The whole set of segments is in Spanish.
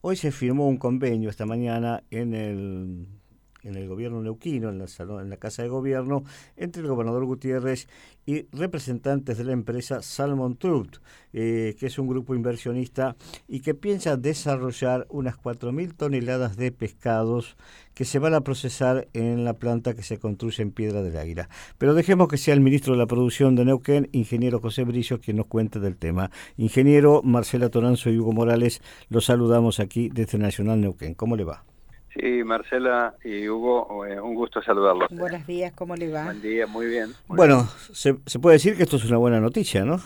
Hoy se firmó un convenio esta mañana en el gobierno neuquino, en la Casa de Gobierno, entre el gobernador Gutiérrez y representantes de la empresa Salmon Truth, que es un grupo inversionista y que piensa desarrollar unas 4.000 toneladas de pescados que se van a procesar en la planta que se construye en Piedra del Águila. Pero dejemos que sea el ministro de la Producción de Neuquén, ingeniero José Brillo, quien nos cuente del tema. Ingeniero Marcela Toranzo y Hugo Morales, los saludamos aquí desde Nacional Neuquén. ¿Cómo le va? Sí, Marcela y Hugo, un gusto saludarlos. Buenos días, ¿cómo le va? Buen día, muy bien. Bueno, se puede decir que esto es una buena noticia, ¿no?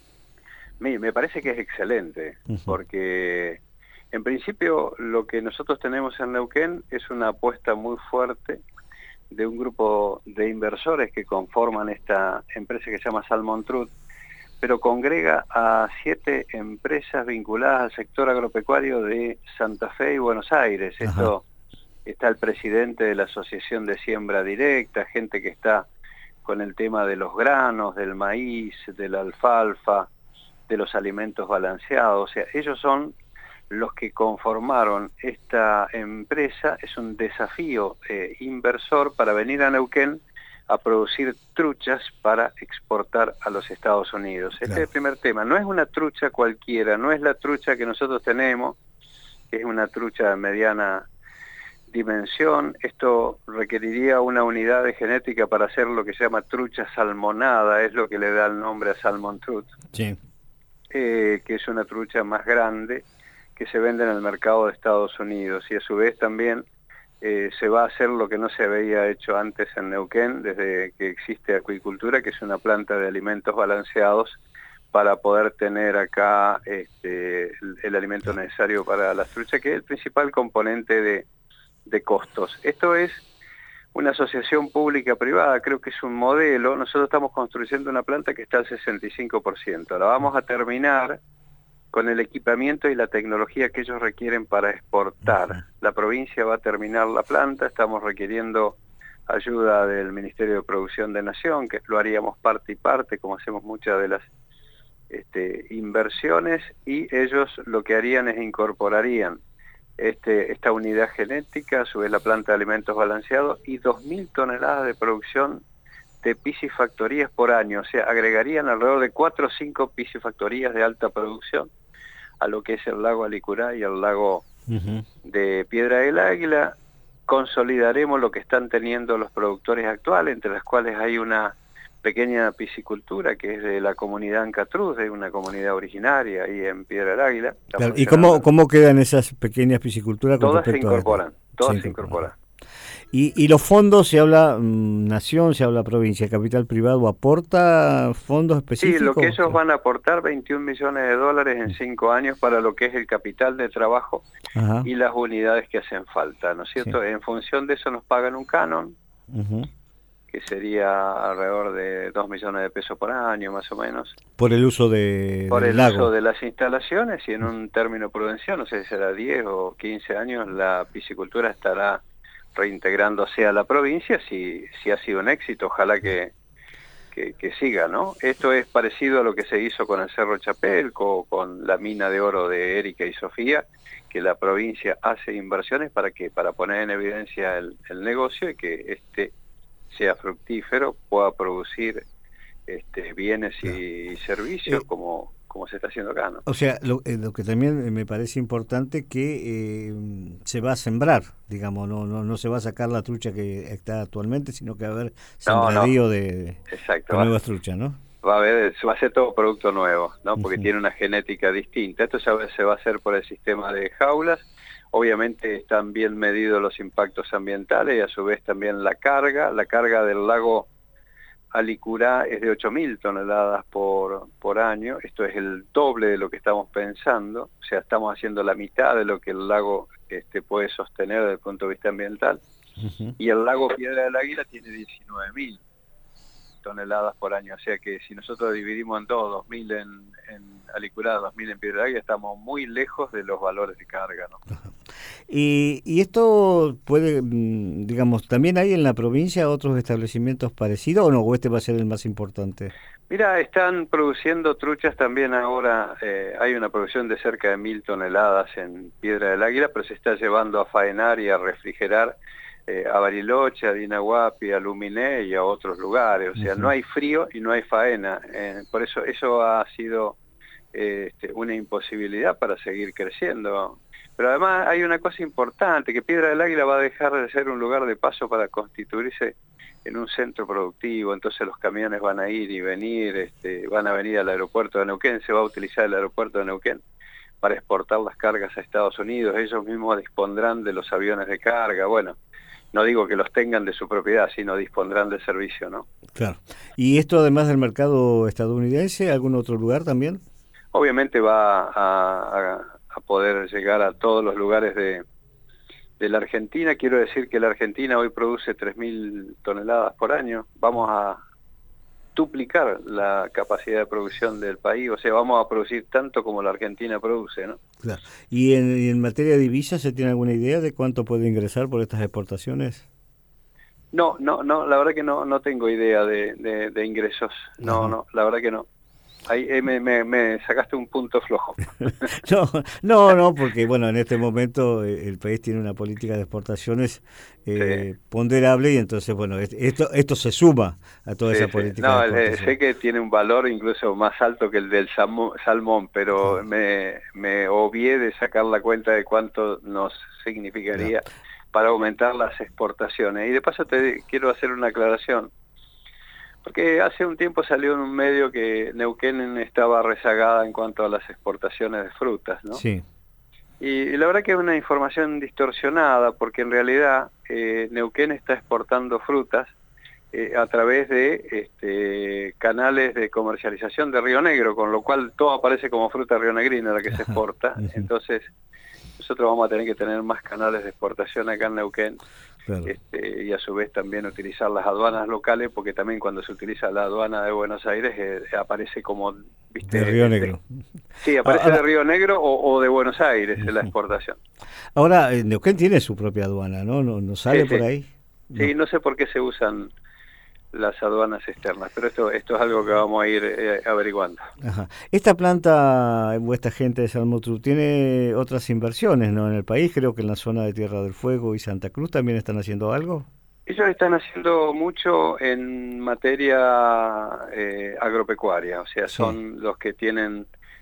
Me parece que es excelente, porque en principio lo que nosotros tenemos en Neuquén es una apuesta muy fuerte de un grupo de inversores que conforman esta empresa que se llama Salmon Truth, pero congrega a 7 empresas vinculadas al sector agropecuario de Santa Fe y Buenos Aires. Ajá. Esto está el presidente de la Asociación de Siembra Directa, gente que está con el tema de los granos, del maíz, de la alfalfa, de los alimentos balanceados. O sea, ellos son los que conformaron esta empresa. Es un desafío inversor para venir a Neuquén a producir truchas para exportar a los Estados Unidos. Este es el primer tema. No es una trucha cualquiera, no es la trucha que nosotros tenemos, que es una trucha de mediana dimensión. Esto requeriría una unidad de genética para hacer lo que se llama trucha salmonada, es lo que le da el nombre a Salmon Truth, Sí. Que es una trucha más grande que se vende en el mercado de Estados Unidos, y a su vez también se va a hacer lo que no se había hecho antes en Neuquén, desde que existe acuicultura, que es una planta de alimentos balanceados para poder tener acá el alimento necesario para las truchas, que es el principal componente de costos. Esto es una asociación pública-privada, creo que es un modelo. Nosotros estamos construyendo una planta que está al 65%. La vamos a terminar con el equipamiento y la tecnología que ellos requieren para exportar. La provincia va a terminar la planta, estamos requiriendo ayuda del Ministerio de Producción de Nación, que lo haríamos parte y parte, como hacemos muchas de las inversiones, y ellos lo que harían es incorporarían esta unidad genética, a su vez la planta de alimentos balanceados, y 2.000 toneladas de producción de piscifactorías por año. O sea, agregarían alrededor de 4 o 5 piscifactorías de alta producción a lo que es el lago Alicurá y el lago de Piedra del Águila. Consolidaremos lo que están teniendo los productores actuales, entre las cuales hay una pequeña piscicultura que es de la comunidad Ancatruz, de una comunidad originaria ahí en Piedra del Águila. Claro. ¿Y cómo quedan esas pequeñas pisciculturas? Todas se incorporan, todas se incorporan. Y los fondos, se habla nación, se habla provincia, capital privado, ¿aporta fondos específicos? Sí, lo que ellos van a aportar, 21 millones de dólares en 5 años para lo que es el capital de trabajo. Ajá. Y las unidades que hacen falta, ¿no es cierto? Sí. En función de eso nos pagan un canon, que sería alrededor de 2 millones de pesos por año, más o menos. Por el uso uso de las instalaciones, y en un término prudencial, no sé si será 10 o 15 años, la piscicultura estará reintegrándose a la provincia, si ha sido un éxito, ojalá que siga, ¿no? Esto es parecido a lo que se hizo con el Cerro Chapelco, con la mina de oro de Erika y Sofía, que la provincia hace inversiones para poner en evidencia el negocio y que sea fructífero, pueda producir bienes y servicios como se está haciendo acá, ¿no? O sea, lo que también me parece importante que se va a sembrar, digamos, no se va a sacar la trucha que está actualmente, sino que va a haber sembradío de nuevas truchas, ¿no? Va a ser todo producto nuevo, ¿no? Porque tiene una genética distinta. Esto se va a hacer por el sistema de jaulas. Obviamente están bien medidos los impactos ambientales y a su vez también la carga del lago Alicurá es de 8.000 toneladas por año. Esto es el doble de lo que estamos pensando, o sea, estamos haciendo la mitad de lo que el lago puede sostener desde el punto de vista ambiental. Y el lago Piedra del Águila tiene 19.000 toneladas por año, o sea que si nosotros dividimos en dos, 2.000 en Alicurá, 2.000 en Piedra del Águila, estamos muy lejos de los valores de carga, ¿no? Y esto puede, digamos, ¿también hay en la provincia otros establecimientos parecidos o no? ¿O este va a ser el más importante? Mira, están produciendo truchas también ahora, hay una producción de cerca de 1000 toneladas en Piedra del Águila, pero se está llevando a faenar y a refrigerar a Bariloche, a Dinahuapi, a Luminé y a otros lugares. O sea, no hay frío y no hay faena. Por eso ha sido una imposibilidad para seguir creciendo. Pero además hay una cosa importante, que Piedra del Águila va a dejar de ser un lugar de paso para constituirse en un centro productivo. Entonces los camiones van a ir y venir, van a venir al aeropuerto de Neuquén, se va a utilizar el aeropuerto de Neuquén para exportar las cargas a Estados Unidos. Ellos mismos dispondrán de los aviones de carga. Bueno, no digo que los tengan de su propiedad, sino dispondrán del servicio, ¿no? Claro. ¿Y esto además del mercado estadounidense, algún otro lugar también? Obviamente va a poder llegar a todos los lugares de la Argentina. Quiero decir que la Argentina hoy produce 3000 toneladas por año. Vamos a duplicar la capacidad de producción del país, o sea, vamos a producir tanto como la Argentina produce, ¿no? Claro. ¿Y en materia de divisas se tiene alguna idea de cuánto puede ingresar por estas exportaciones? No, la verdad que no tengo idea de ingresos. No, la verdad que no. Ahí me sacaste un punto flojo. No, porque bueno, en este momento el país tiene una política de exportaciones ponderable y entonces bueno, esto se suma a toda esa política de exportación. Sé que tiene un valor incluso más alto que el del salmón, pero me obvié de sacar la cuenta de cuánto nos significaría para aumentar las exportaciones. Y de paso te quiero hacer una aclaración. Porque hace un tiempo salió en un medio que Neuquén estaba rezagada en cuanto a las exportaciones de frutas, ¿no? Sí. Y la verdad que es una información distorsionada, porque en realidad Neuquén está exportando frutas a través de canales de comercialización de Río Negro, con lo cual todo aparece como fruta rionegrina la que se exporta. Entonces nosotros vamos a tener que tener más canales de exportación acá en Neuquén. Claro. Y a su vez también utilizar las aduanas locales, porque también cuando se utiliza la aduana de Buenos Aires aparece como, ¿viste? De Río Negro. Sí, aparece de Río Negro o de Buenos Aires en la exportación. Ahora, Neuquén tiene su propia aduana, ¿no? ¿No sale por ahí? Sí, no sé por qué se usan las aduanas externas, pero esto es algo que vamos a ir averiguando. Ajá. Esta planta, o esta gente de Salmon Trout, tiene otras inversiones, ¿no? En el país, creo que en la zona de Tierra del Fuego y Santa Cruz también están haciendo algo. Ellos están haciendo mucho en materia agropecuaria, o sea, son los que tienen,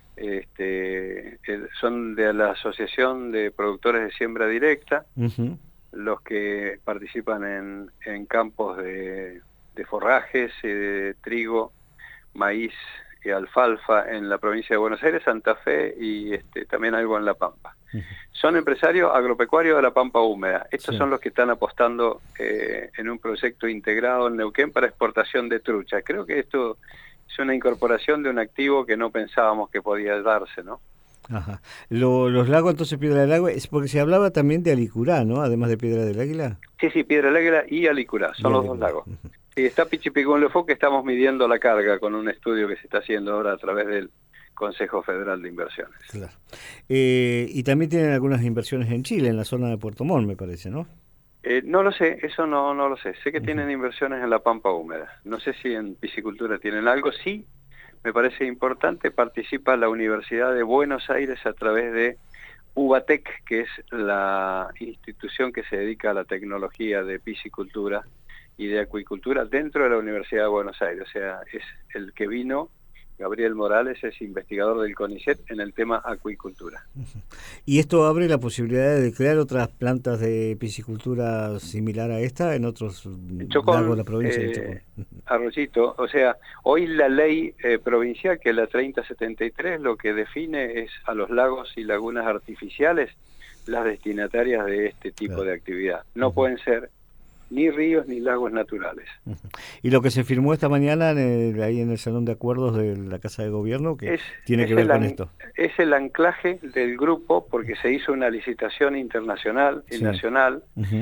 son de la Asociación de Productores de Siembra Directa, los que participan en campos de forrajes, de trigo, maíz y alfalfa en la provincia de Buenos Aires, Santa Fe y también algo en La Pampa. Son empresarios agropecuarios de la Pampa húmeda. Estos son los que están apostando en un proyecto integrado en Neuquén para exportación de trucha. Creo que esto es una incorporación de un activo que no pensábamos que podía darse, ¿no? Ajá. Los lagos, entonces, Piedra del Águila, es porque se hablaba también de Alicurá, ¿no? Además de Piedra del Águila. Sí, Piedra del Águila y Alicurá, son los dos lagos. Sí, está Pichipicún-Lefou, que estamos midiendo la carga con un estudio que se está haciendo ahora a través del Consejo Federal de Inversiones. Claro. Y también tienen algunas inversiones en Chile, en la zona de Puerto Montt, me parece, ¿no? No lo sé, eso no lo sé. Sé que tienen inversiones en la Pampa húmeda. No sé si en piscicultura tienen algo. Sí, me parece importante, participa la Universidad de Buenos Aires a través de UBATEC, que es la institución que se dedica a la tecnología de piscicultura y de acuicultura dentro de la Universidad de Buenos Aires. O sea, es el que vino, Gabriel Morales, es investigador del CONICET en el tema acuicultura. ¿Y esto abre la posibilidad de crear otras plantas de piscicultura similar a esta en otros lagos de la provincia de Chocón? Arroyito, o sea, hoy la ley provincial, que es la 3073, lo que define es a los lagos y lagunas artificiales las destinatarias de este tipo de actividad. No pueden ser ni ríos ni lagos naturales. Y lo que se firmó esta mañana ahí en el Salón de Acuerdos de la Casa de Gobierno, que tiene que ver con esto. Es el anclaje del grupo, porque se hizo una licitación internacional y nacional,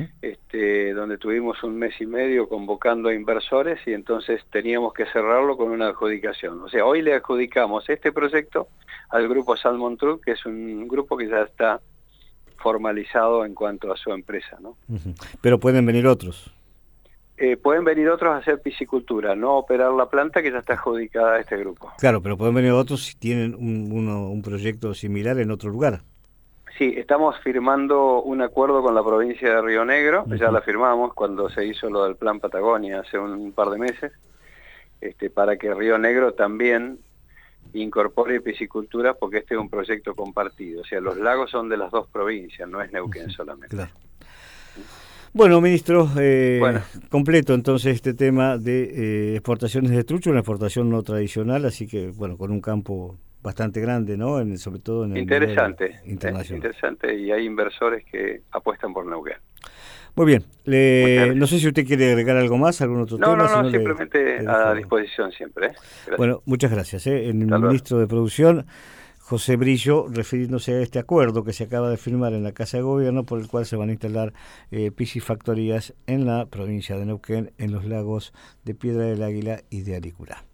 donde tuvimos un mes y medio convocando a inversores y entonces teníamos que cerrarlo con una adjudicación. O sea, hoy le adjudicamos este proyecto al grupo Salmon Trout, que es un grupo que ya está formalizado en cuanto a su empresa, ¿no? Pero pueden venir otros. Pueden venir otros a hacer piscicultura, no operar la planta que ya está adjudicada a este grupo. Claro, pero pueden venir otros si tienen un proyecto similar en otro lugar. Sí, estamos firmando un acuerdo con la provincia de Río Negro, ya la firmamos cuando se hizo lo del Plan Patagonia hace un par de meses, para que Río Negro también incorpore piscicultura, porque este es un proyecto compartido, o sea, los lagos son de las dos provincias, no es Neuquén solamente. Claro. Bueno, ministro, completo entonces este tema de exportaciones de trucho, una exportación no tradicional, así que, bueno, con un campo bastante grande, ¿no? Sobre todo en el interesante, internacional. Interesante, y hay inversores que apuestan por Neuquén. Muy bien, no sé si usted quiere agregar algo más, algún otro tema. No, simplemente a disposición siempre. Bueno, muchas gracias. El ministro de Producción, José Brillo, refiriéndose a este acuerdo que se acaba de firmar en la Casa de Gobierno, por el cual se van a instalar piscifactorías en la provincia de Neuquén, en los lagos de Piedra del Águila y de Alicurá.